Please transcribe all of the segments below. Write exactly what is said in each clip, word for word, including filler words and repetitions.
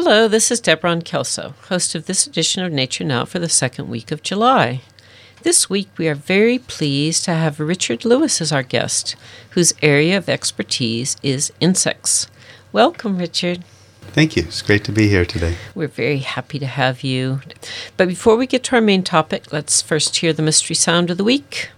Hello, this is Deborah Kelso, host of this edition of Nature Now for the second week of July. This week we are very pleased to have Richard Lewis as our guest, whose area of expertise is insects. Welcome, Richard. Thank you. It's great to be here today. We're very happy to have you. But before we get to our main topic, let's first hear the mystery sound of the week.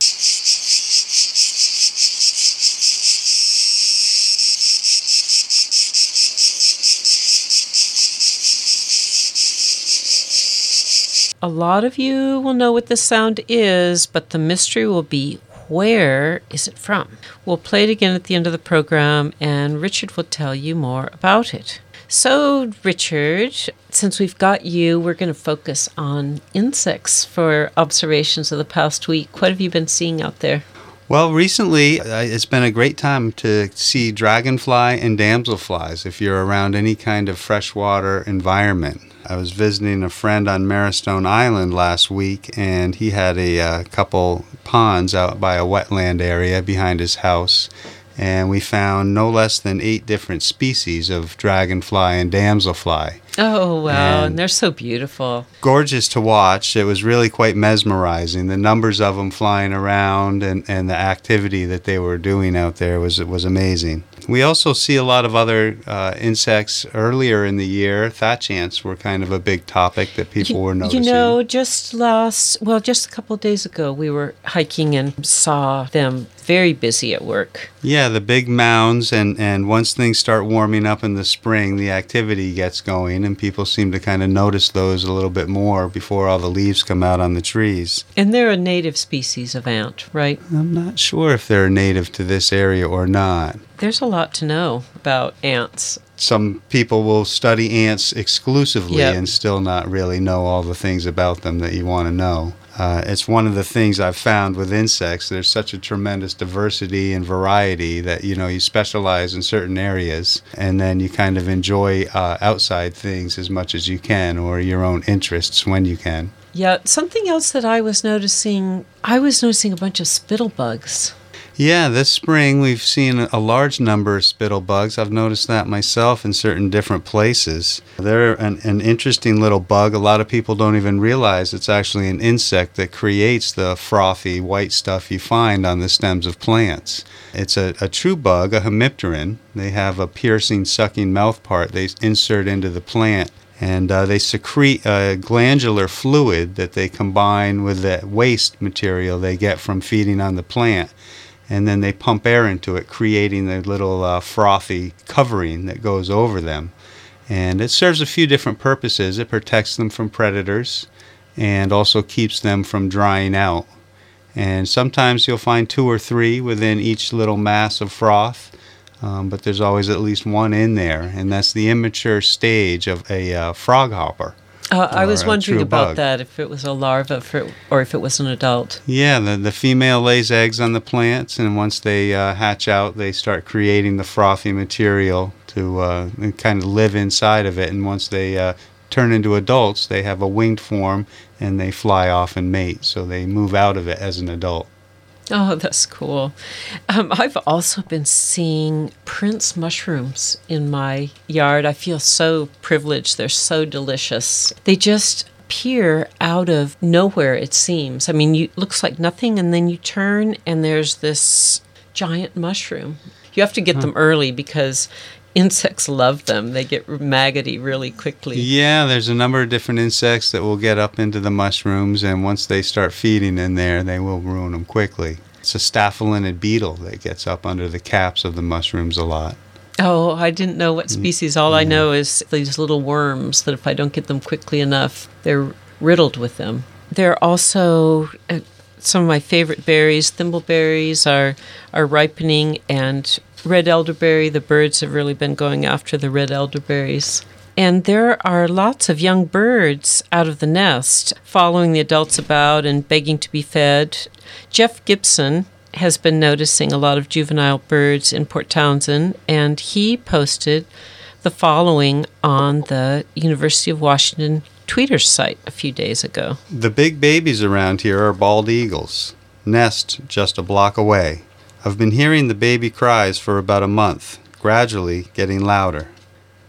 A lot of you will know what this sound is, but the mystery will be, where is it from? We'll play it again at the end of the program, and Richard will tell you more about it. So, Richard, since we've got you, we're going to focus on insects for observations of the past week. What have you been seeing out there? Well, recently, uh, it's been a great time to see dragonfly and damselflies if you're around any kind of freshwater environment. I was visiting a friend on Marrowstone Island last week, and he had a uh, couple ponds out by a wetland area behind his house, and we found no less than eight different species of dragonfly and damselfly. Oh, wow, and, and they're so beautiful. Gorgeous to watch. It was really quite mesmerizing. The numbers of them flying around and, and the activity that they were doing out there was was amazing. We also see a lot of other uh, insects earlier in the year. Thatch ants were kind of a big topic that people you, were noticing. You know, just last, well, just a couple of days ago, we were hiking and saw them very busy at work. Yeah, the big mounds, and, and once things start warming up in the spring, the activity gets going, and people seem to kind of notice those a little bit more before all the leaves come out on the trees. And they're a native species of ant, right? I'm not sure if they're native to this area or not. There's a lot to know about ants. Some people will study ants exclusively yep. and still not really know all the things about them that you want to know. Uh, it's one of the things I've found with insects. There's such a tremendous diversity and variety that, you know, you specialize in certain areas and then you kind of enjoy uh, outside things as much as you can, or your own interests when you can. Yeah, something else that I was noticing, I was noticing a bunch of spittlebugs. Yeah, this spring we've seen a large number of spittlebugs. I've noticed that myself in certain different places. They're an, an interesting little bug. A lot of people don't even realize it's actually an insect that creates the frothy white stuff you find on the stems of plants. It's a, a true bug, a hemipteran. They have a piercing, sucking mouth part they insert into the plant. And uh, they secrete a glandular fluid that they combine with the waste material they get from feeding on the plant. And then they pump air into it, creating the little uh, frothy covering that goes over them. And it serves a few different purposes. It protects them from predators and also keeps them from drying out. And sometimes you'll find two or three within each little mass of froth, um, but there's always at least one in there, and that's the immature stage of a uh, frog hopper. Uh, I was wondering about bug. that, if it was a larva for, or if it was an adult. Yeah, the, the female lays eggs on the plants, and once they uh, hatch out, they start creating the frothy material to uh, kind of live inside of it. And once they uh, turn into adults, they have a winged form, and they fly off and mate. So they move out of it as an adult. Oh, that's cool. Um, I've also been seeing Prince mushrooms in my yard. I feel so privileged. They're so delicious. They just appear out of nowhere, it seems. I mean, it looks like nothing, and then you turn, and there's this giant mushroom. You have to get huh. them early because insects love them. They get maggoty really quickly. Yeah, there's a number of different insects that will get up into the mushrooms, and once they start feeding in there, they will ruin them quickly. It's a staphylinid beetle that gets up under the caps of the mushrooms a lot. Oh, I didn't know what species. All yeah. I know is these little worms that if I don't get them quickly enough, they're riddled with them. There are also uh, some of my favorite berries. Thimbleberries are, are ripening, and red elderberry, the birds have really been going after the red elderberries. And there are lots of young birds out of the nest, following the adults about and begging to be fed. Jeff Gibson has been noticing a lot of juvenile birds in Port Townsend, and he posted the following on the University of Washington Tweeter's site a few days ago. The big babies around here are bald eagles. Nest just a block away. I've been hearing the baby cries for about a month, gradually getting louder.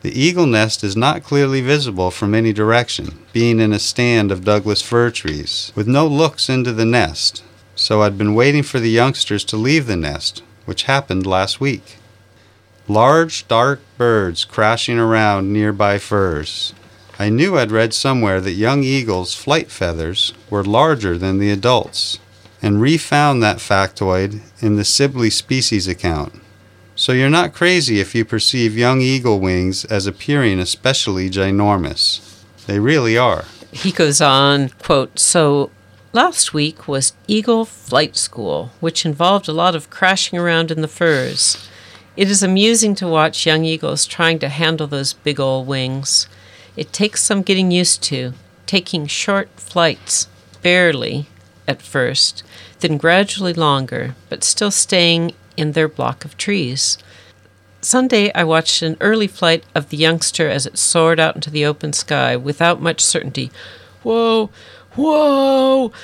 The eagle nest is not clearly visible from any direction, being in a stand of Douglas fir trees, with no looks into the nest, so I'd been waiting for the youngsters to leave the nest, which happened last week. Large, dark birds crashing around nearby firs. I knew I'd read somewhere that young eagles' flight feathers were larger than the adults, and refound that factoid in the Sibley species account. So you're not crazy if you perceive young eagle wings as appearing especially ginormous. They really are. He goes on, quote, so last week was Eagle Flight School, which involved a lot of crashing around in the firs. It is amusing to watch young eagles trying to handle those big old wings. It takes some getting used to, taking short flights, barely at first, then gradually longer, but still staying in their block of trees. Sunday, I watched an early flight of the youngster as it soared out into the open sky without much certainty. Whoa, whoa,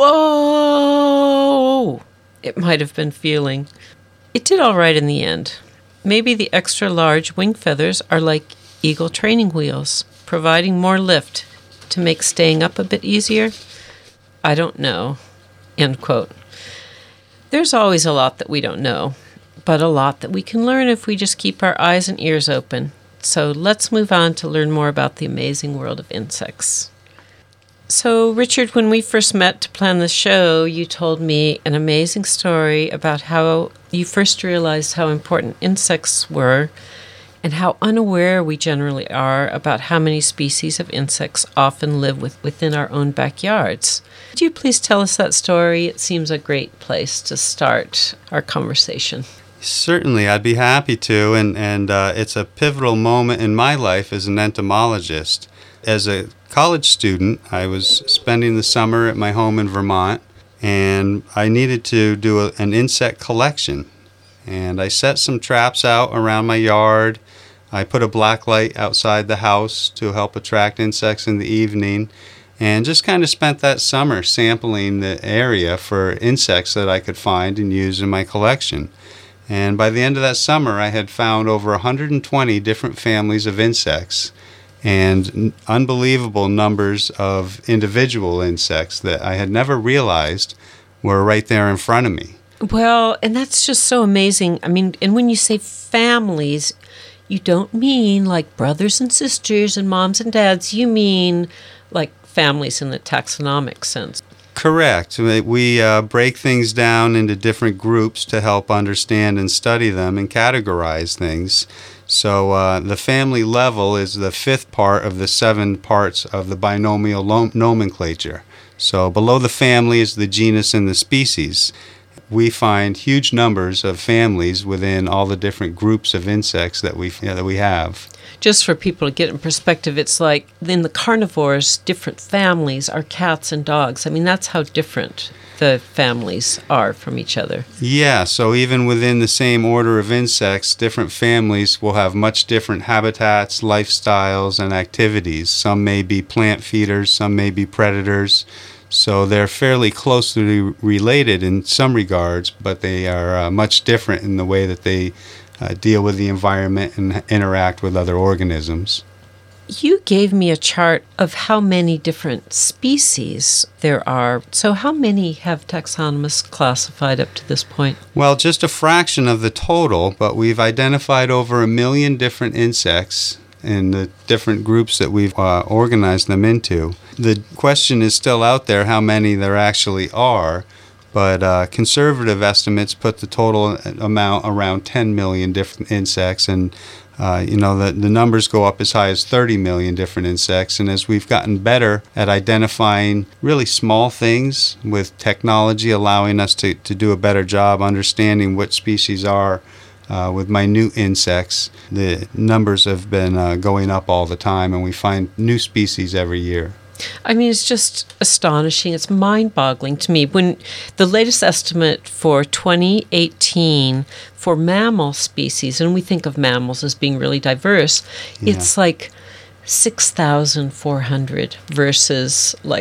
whoa, it might have been feeling. It did all right in the end. Maybe the extra large wing feathers are like eagle training wheels, providing more lift to make staying up a bit easier. I don't know. End quote. There's always a lot that we don't know, but a lot that we can learn if we just keep our eyes and ears open. So let's move on to learn more about the amazing world of insects. So, Richard, when we first met to plan the show, you told me an amazing story about how you first realized how important insects were and how unaware we generally are about how many species of insects often live with, within our own backyards. Could you please tell us that story? It seems a great place to start our conversation. Certainly, I'd be happy to, and, and uh, it's a pivotal moment in my life as an entomologist. As a college student, I was spending the summer at my home in Vermont, and I needed to do a, an insect collection. And I set some traps out around my yard. I put a black light outside the house to help attract insects in the evening, and just kind of spent that summer sampling the area for insects that I could find and use in my collection. And by the end of that summer, I had found over one hundred twenty different families of insects and unbelievable numbers of individual insects that I had never realized were right there in front of me. Well, and that's just so amazing. I mean, and when you say families, you don't mean like brothers and sisters and moms and dads. You mean like families in the taxonomic sense. Correct. We uh, break things down into different groups to help understand and study them and categorize things. So uh, the family level is the fifth part of the seven parts of the binomial lo- nomenclature. So below the family is the genus and the species. We find huge numbers of families within all the different groups of insects that we you know, that we have. Just for people to get in perspective, it's like in the carnivores, different families are cats and dogs. I mean, that's how different the families are from each other. Yeah, so even within the same order of insects, different families will have much different habitats, lifestyles, and activities. Some may be plant feeders, some may be predators. So they're fairly closely related in some regards, but they are uh, much different in the way that they uh, deal with the environment and interact with other organisms. You gave me a chart of how many different species there are. So how many have taxonomists classified up to this point? Well, just a fraction of the total, but we've identified over a million different insects in the different groups that we've uh, organized them into. The question is still out there how many there actually are, but uh, conservative estimates put the total amount around ten million different insects, and uh, you know the, the numbers go up as high as thirty million different insects. And as we've gotten better at identifying really small things with technology allowing us to, to do a better job understanding what species are Uh, with minute insects, the numbers have been uh, going up all the time, and we find new species every year. I mean, it's just astonishing. It's mind-boggling to me. When the latest estimate for twenty eighteen for mammal species, and we think of mammals as being really diverse, yeah. It's like six thousand four hundred versus like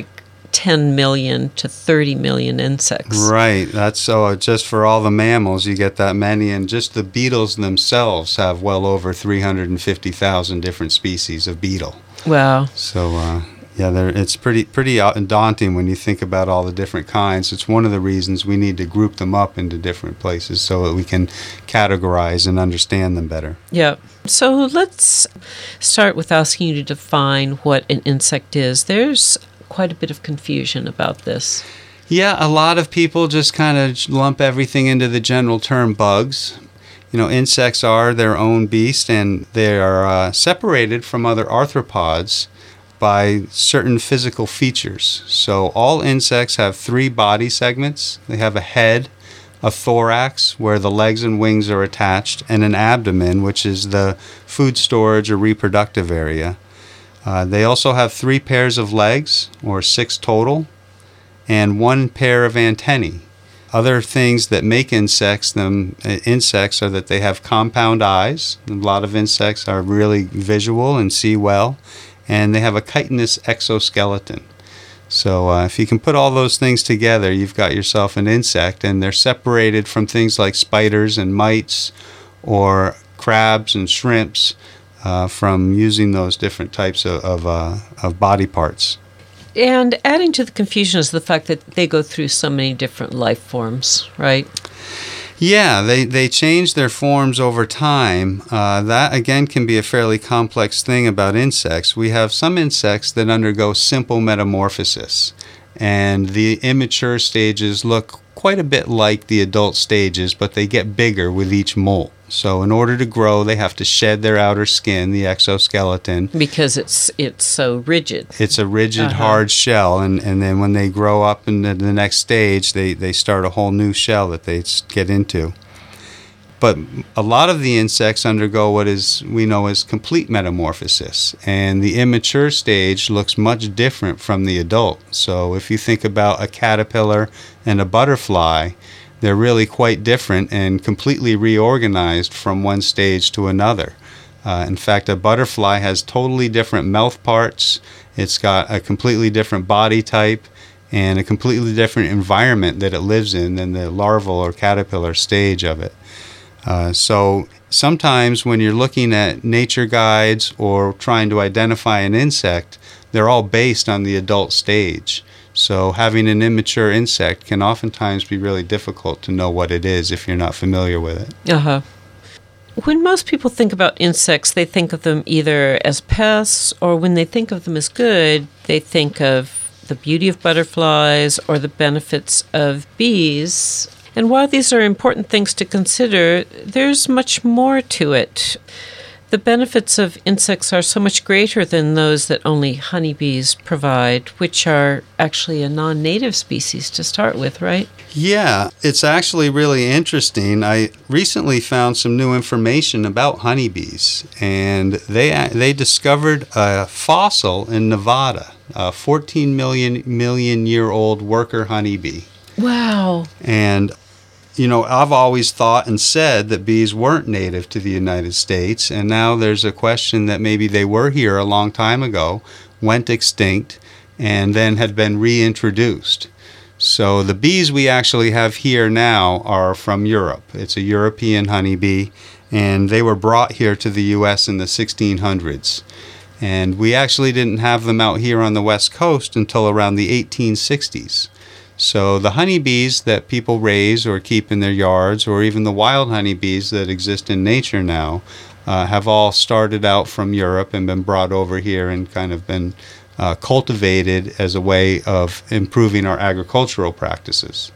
ten million to thirty million insects. Right. That's so just for all the mammals, you get that many. And just the beetles themselves have well over three hundred fifty thousand different species of beetle. Wow. So, uh, yeah, they're, it's pretty pretty daunting when you think about all the different kinds. It's one of the reasons we need to group them up into different places so that we can categorize and understand them better. Yeah. So let's start with asking you to define what an insect is. There's quite a bit of confusion about this. Yeah, a lot of people just kind of lump everything into the general term bugs. You know, insects are their own beast, and they are uh, separated from other arthropods by certain physical features. So all insects have three body segments. They have a head, a thorax, where the legs and wings are attached, and an abdomen, which is the food storage or reproductive area. Uh, they also have three pairs of legs, or six total, and one pair of antennae. Other things that make insects them uh, insects are that they have compound eyes. A lot of insects are really visual and see well, and they have a chitinous exoskeleton. So uh, if you can put all those things together, you've got yourself an insect, and they're separated from things like spiders and mites or crabs and shrimps uh, from using those different types of, of, uh, of body parts. And adding to the confusion is the fact that they go through so many different life forms, right? Yeah, they, they change their forms over time. Uh, that, again, can be a fairly complex thing about insects. We have some insects that undergo simple metamorphosis, and the immature stages look quite a bit like the adult stages, but they get bigger with each molt. So in order to grow, they have to shed their outer skin, the exoskeleton. Because it's it's so rigid. It's a rigid, uh-huh. hard shell, and, and then when they grow up into the next stage, they, they start a whole new shell that they get into. But a lot of the insects undergo what is we know as complete metamorphosis, and the immature stage looks much different from the adult. So if you think about a caterpillar and a butterfly, they're really quite different and completely reorganized from one stage to another. Uh, in fact, a butterfly has totally different mouth parts. It's got a completely different body type and a completely different environment that it lives in than the larval or caterpillar stage of it. Uh, so sometimes when you're looking at nature guides or trying to identify an insect, they're all based on the adult stage. So having an immature insect can oftentimes be really difficult to know what it is if you're not familiar with it. Uh-huh. When most people think about insects, they think of them either as pests, or when they think of them as good, they think of the beauty of butterflies or the benefits of bees. And while these are important things to consider, there's much more to it. The benefits of insects are so much greater than those that only honeybees provide, which are actually a non-native species to start with, right? Yeah, it's actually really interesting. I recently found some new information about honeybees, and they they discovered a fossil in Nevada, a fourteen million million year old worker honeybee. Wow. And you know, I've always thought and said that bees weren't native to the United States, and now there's a question that maybe they were here a long time ago, went extinct, and then had been reintroduced. So the bees we actually have here now are from Europe. It's a European honeybee, and they were brought here to the U S in the sixteen hundreds. And we actually didn't have them out here on the West Coast until around the eighteen sixties. So the honeybees that people raise or keep in their yards, or even the wild honeybees that exist in nature now, uh, have all started out from Europe and been brought over here and kind of been uh, cultivated as a way of improving our agricultural practices.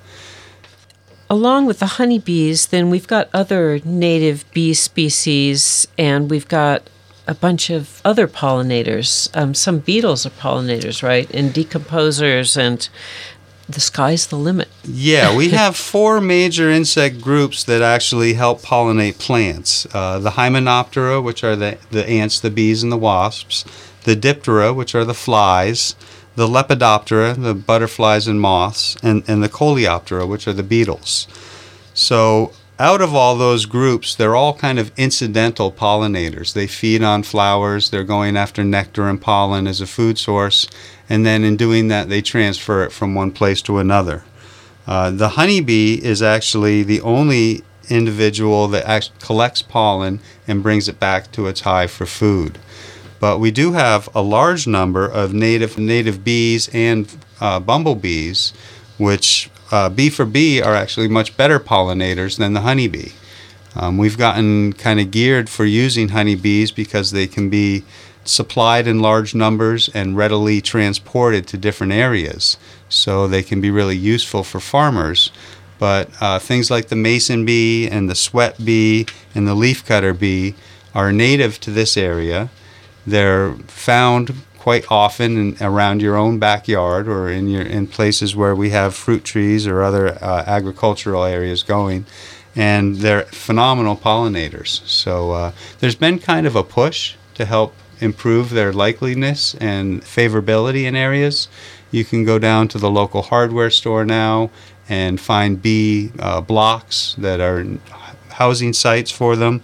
Along with the honeybees, then we've got other native bee species, and we've got a bunch of other pollinators. Um, some beetles are pollinators, right? And decomposers, and the sky's the limit. Yeah, we have four major insect groups that actually help pollinate plants. Uh, the Hymenoptera, which are the, the ants, the bees, and the wasps. The Diptera, which are the flies. The Lepidoptera, the butterflies and moths. And, and the Coleoptera, which are the beetles. So out of all those groups, they're all kind of incidental pollinators. They feed on flowers. They're going after nectar and pollen as a food source. And then in doing that, they transfer it from one place to another. Uh, the honeybee is actually the only individual that actually collects pollen and brings it back to its hive for food. But we do have a large number of native native bees and uh, bumblebees, which uh, bee for bee are actually much better pollinators than the honeybee. Um, we've gotten kind of geared for using honeybees because they can be supplied in large numbers and readily transported to different areas. So they can be really useful for farmers. But uh, things like the mason bee and the sweat bee and the leafcutter bee are native to this area. They're found quite often in, around your own backyard or in your in places where we have fruit trees or other uh, agricultural areas going, and they're phenomenal pollinators. So uh, there's been kind of a push to help improve their likeliness and favorability in areas. You can go down to the local hardware store now and find bee uh, blocks that are housing sites for them.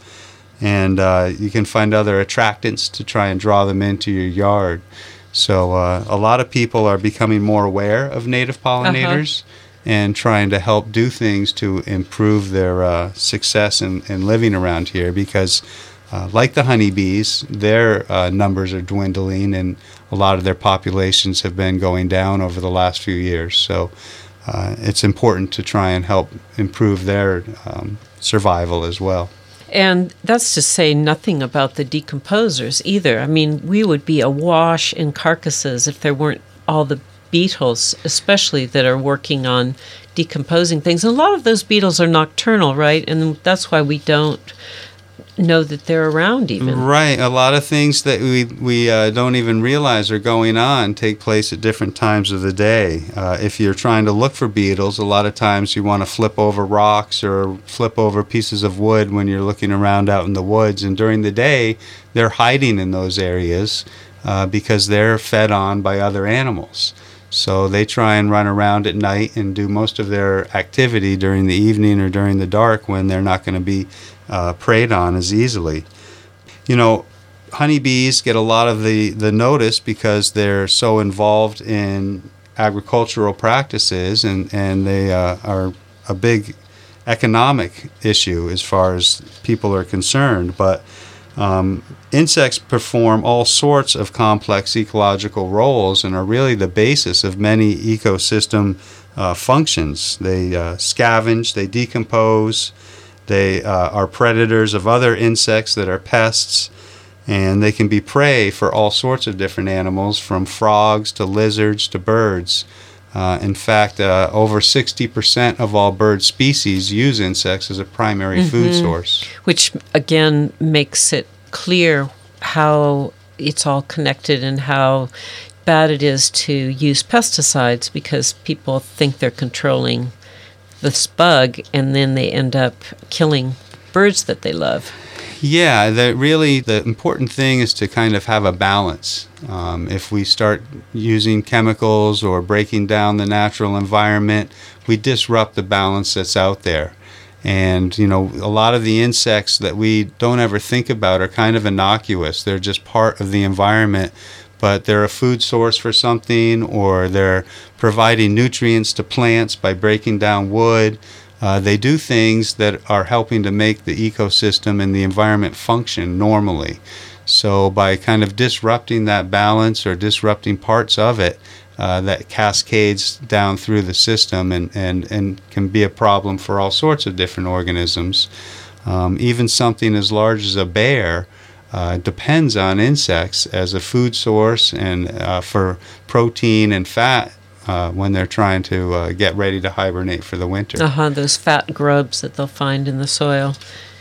And uh, you can find other attractants to try and draw them into your yard. So uh, a lot of people are becoming more aware of native pollinators uh-huh. and trying to help do things to improve their uh, success in, in living around here, because uh, like the honeybees, their uh, numbers are dwindling and a lot of their populations have been going down over the last few years. So uh, it's important to try and help improve their um, survival as well. And that's to say nothing about the decomposers either. I mean, we would be awash in carcasses if there weren't all the beetles, especially that are working on decomposing things. And a lot of those beetles are nocturnal, right? And that's why we don't know that they're around even. Right. A lot of things that we we uh, don't even realize are going on take place at different times of the day. Uh, if you're trying to look for beetles, a lot of times you want to flip over rocks or flip over pieces of wood when you're looking around out in the woods. And during the day, they're hiding in those areas uh, because they're fed on by other animals. So they try and run around at night and do most of their activity during the evening or during the dark when they're not going to be uh, preyed on as easily. You know, honeybees get a lot of the, the notice because they're so involved in agricultural practices, and, and they uh, are a big economic issue as far as people are concerned. But Um, insects perform all sorts of complex ecological roles and are really the basis of many ecosystem uh, functions. They uh, scavenge, they decompose, they uh, are predators of other insects that are pests, and they can be prey for all sorts of different animals, from frogs to lizards to birds. Uh, in fact, uh, over sixty percent of all bird species use insects as a primary mm-hmm. food source. Which, again, makes it clear how it's all connected and how bad it is to use pesticides, because people think they're controlling this bug and then they end up killing birds that they love. Yeah, the, really the important thing is to kind of have a balance. Um, if we start using chemicals or breaking down the natural environment, we disrupt the balance that's out there. And, you know, a lot of the insects that we don't ever think about are kind of innocuous. They're just part of the environment, but they're a food source for something, or they're providing nutrients to plants by breaking down wood. Uh, they do things that are helping to make the ecosystem and the environment function normally. So by kind of disrupting that balance or disrupting parts of it, uh, that cascades down through the system and, and, and can be a problem for all sorts of different organisms. Um, even something as large as a bear uh, depends on insects as a food source and uh, for protein and fat Uh, when they're trying to uh, get ready to hibernate for the winter. Uh-huh, those fat grubs that they'll find in the soil.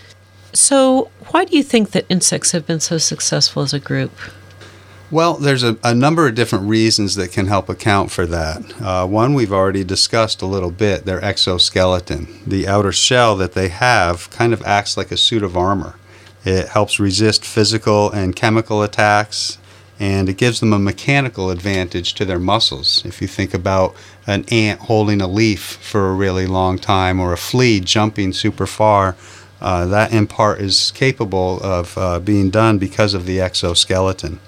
So why do you think that insects have been so successful as a group? Well, there's a, a number of different reasons that can help account for that. Uh, one we've already discussed a little bit, their exoskeleton. The outer shell that they have kind of acts like a suit of armor. It helps resist physical and chemical attacks. and it gives them a mechanical advantage to their muscles. If you think about an ant holding a leaf for a really long time, or a flea jumping super far, uh, that in part is capable of uh, being done because of the exoskeleton.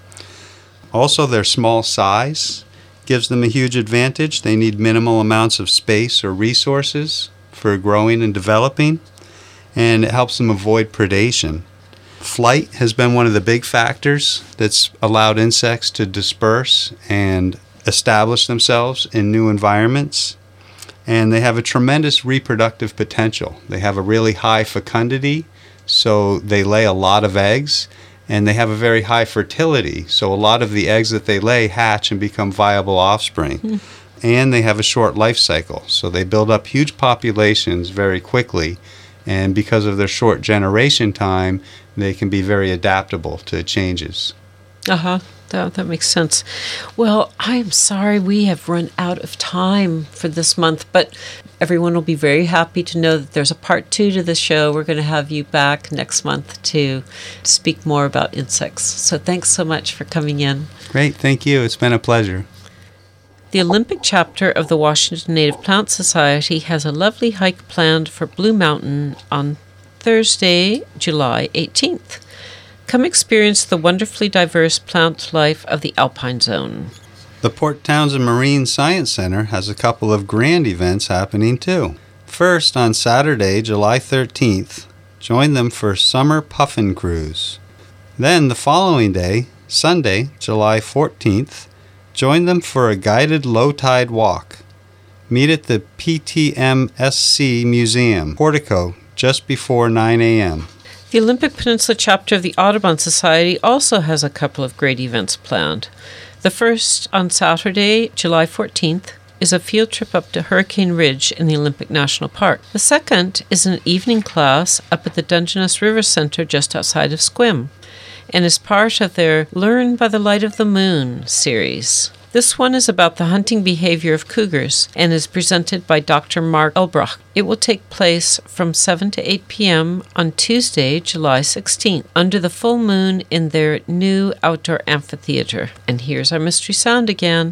Also, their small size gives them a huge advantage. They need minimal amounts of space or resources for growing and developing, and it helps them avoid predation. Flight has been one of the big factors that's allowed insects to disperse and establish themselves in new environments. And they have a tremendous reproductive potential. They have a really high fecundity, so they lay a lot of eggs, and they have a very high fertility, so a lot of the eggs that they lay hatch and become viable offspring. Mm. And they have a short life cycle, so they build up huge populations very quickly, and because of their short generation time, they can be very adaptable to changes. Uh-huh. That, that makes sense. Well, I'm sorry we have run out of time for this month, but everyone will be very happy to know that there's a part two to the show. We're going to have you back next month to speak more about insects. So thanks so much for coming in. Great. Thank you. It's been a pleasure. The Olympic chapter of the Washington Native Plant Society has a lovely hike planned for Blue Mountain on Thursday, July eighteenth. Come experience the wonderfully diverse plant life of the Alpine Zone. The Port Townsend Marine Science Center has a couple of grand events happening too. First, on Saturday, July thirteenth, join them for Summer Puffin Cruise. Then the following day, Sunday, July fourteenth, join them for a guided low-tide walk. Meet at the P T M S C Museum, Portico, just before nine a.m. The Olympic Peninsula chapter of the Audubon Society also has a couple of great events planned. The first, on Saturday, July fourteenth, is a field trip up to Hurricane Ridge in the Olympic National Park. The second is an evening class up at the Dungeness River Center just outside of Sequim, and is part of their Learn by the Light of the Moon series. This one is about the hunting behavior of cougars and is presented by Doctor Mark Elbroch. It will take place from seven to eight p.m. on Tuesday, July sixteenth, under the full moon in their new outdoor amphitheater. And here's our mystery sound again.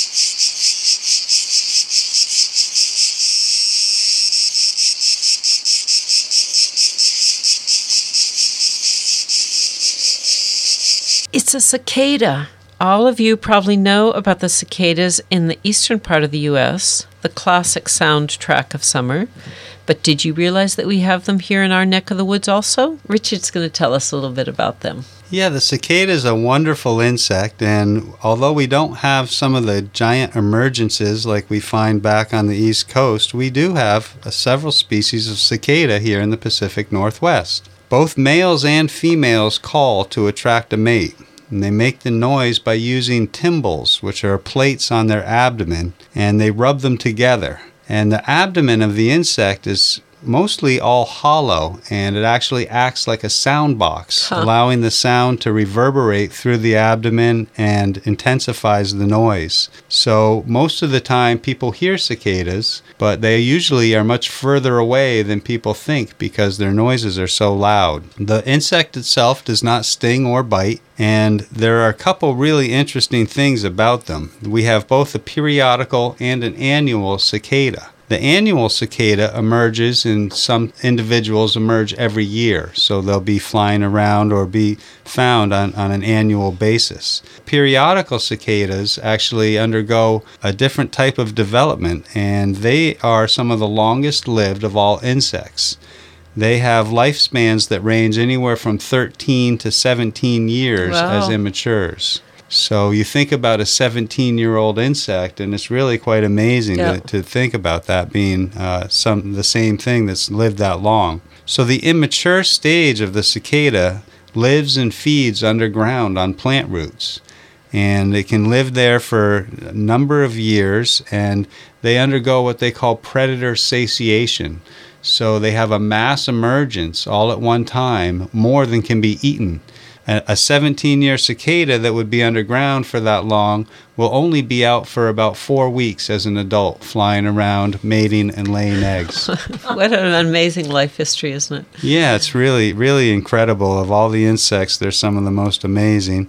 It's a cicada. All of you probably know about the cicadas in the eastern part of the U S, the classic soundtrack of summer. But did you realize that we have them here in our neck of the woods also? Richard's going to tell us a little bit about them. Yeah, the cicada is a wonderful insect, and although we don't have some of the giant emergences like we find back on the East Coast, we do have uh, several species of cicada here in the Pacific Northwest. Both males and females call to attract a mate. And they make the noise by using tymbals, which are plates on their abdomen, and they rub them together. And the abdomen of the insect is mostly all hollow, and it actually acts like a sound box, huh. allowing the sound to reverberate through the abdomen and intensifies the noise. So most of the time people hear cicadas, but they usually are much further away than people think because their noises are so loud. The insect itself does not sting or bite, and there are a couple really interesting things about them. We have both a periodical and an annual cicada. The annual cicada emerges, and some individuals emerge every year, so they'll be flying around or be found on, on an annual basis. Periodical cicadas actually undergo a different type of development, and they are some of the longest lived of all insects. They have lifespans that range anywhere from thirteen to seventeen years wow. as immatures. So you think about a seventeen-year-old insect, and it's really quite amazing yep. to, to think about that being uh, some the same thing that's lived that long. So the immature stage of the cicada lives and feeds underground on plant roots. And they can live there for a number of years, and they undergo what they call predator satiation. So they have a mass emergence all at one time, more than can be eaten. A seventeen-year cicada that would be underground for that long will only be out for about four weeks as an adult, flying around, mating, and laying eggs. What an amazing life history, isn't it? Yeah, it's really, really incredible. Of all the insects, they're some of the most amazing.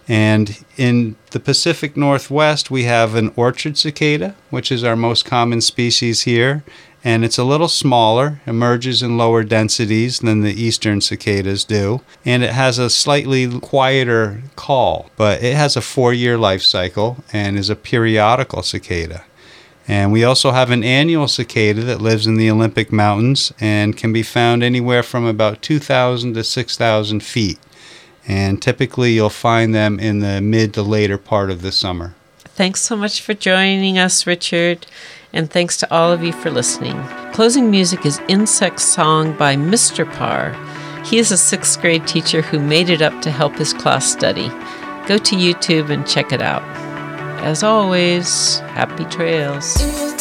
And in the Pacific Northwest, we have an orchard cicada, which is our most common species here. And it's a little smaller, emerges in lower densities than the eastern cicadas do, and it has a slightly quieter call, but it has a four-year life cycle and is a periodical cicada. And we also have an annual cicada that lives in the Olympic Mountains and can be found anywhere from about two thousand to six thousand feet. And typically you'll find them in the mid to later part of the summer. Thanks so much for joining us, Richard. And thanks to all of you for listening. Closing music is Insect Song by Mister Parr. He is a sixth grade teacher who made it up to help his class study. Go to YouTube and check it out. As always, happy trails.